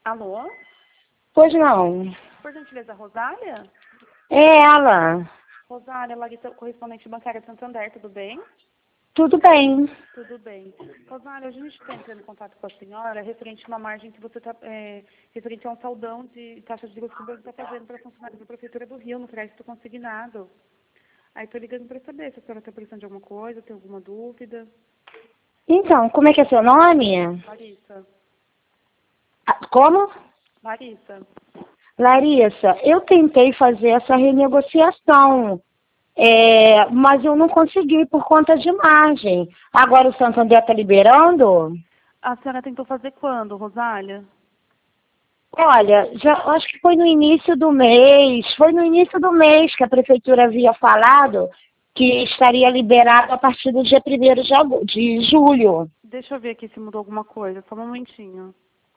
Alô? Pois não. Por gentileza, Rosália? É ela. Rosália, Larissa, correspondente bancária de Santander, tudo bem? Tudo bem. Tudo bem. Rosália, hoje a gente está entrando em contato com a senhora referente a uma margem que você está, referente a um saldão de taxa de juros que o banco está fazendo para funcionários da Prefeitura do Rio, no crédito consignado. Aí estou ligando para saber se a senhora está precisando de alguma coisa, tem alguma dúvida. Então, como é que é seu nome? Larissa. Como? Larissa. Larissa, eu tentei fazer essa renegociação, mas eu não consegui por conta de margem. Agora o Santander está liberando? A senhora tentou fazer quando, Rosália? Olha, já acho que foi no início do mês, que a prefeitura havia falado que estaria liberado a partir do dia 1º de julho. Deixa eu ver aqui se mudou alguma coisa, só um momentinho.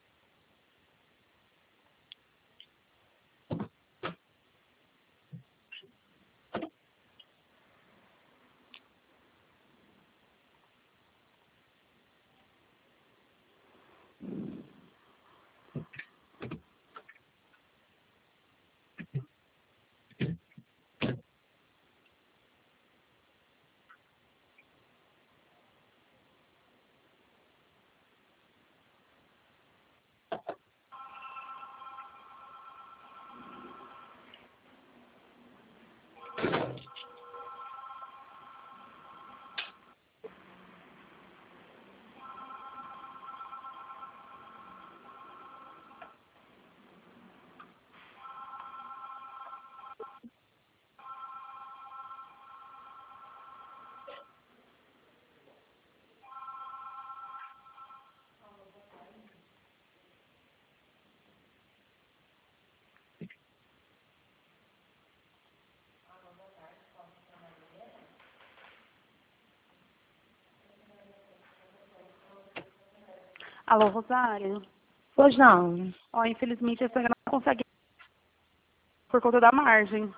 Alô, Rosália? Pois não. Ó, infelizmente a senhora não consegue por conta da margem.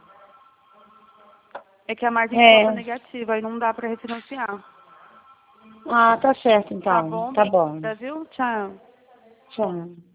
É que a margem ficou negativa e não dá para refinanciar. Ah, tá certo Tá então. bom? Tá bom. Obrigada, viu? Tchau. Tchau.